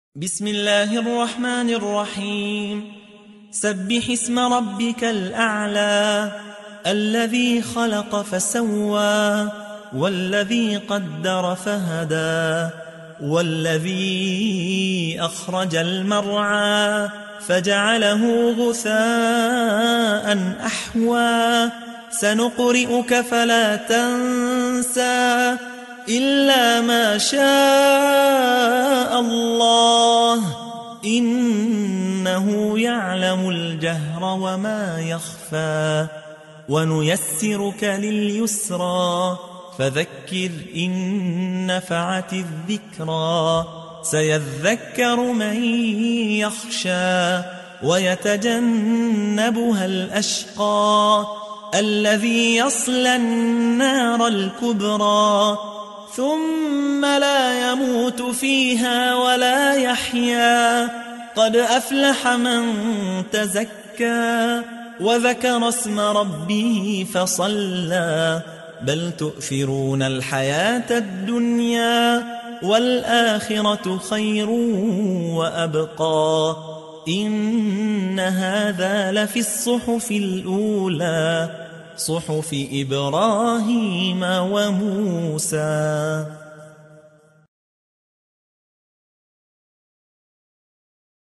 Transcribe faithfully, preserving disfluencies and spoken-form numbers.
بسم الله الرحمن الرحيم. سبح اسم ربك الأعلى الذي خلق فسوى والذي قدر فهدى والذي أخرج المرعى فجعله غثاء أحوى سنقرئك فلا تنسى إلا ما شاء الله إنه يعلم الجهر وما يخفى ونيسرك لليسرى فذكر إن نفعت الذكرى سيذكر من يخشى ويتجنبها الأشقى الذي يصلى النار الكبرى ثم لا يموت فيها ولا يحيا قد أفلح من تزكى وذكر اسم ربه فصلى بل تؤثرون الحياة الدنيا والآخرة خير وأبقى إن هذا لفي الصحف الأولى صحف إبراهيم وموسى.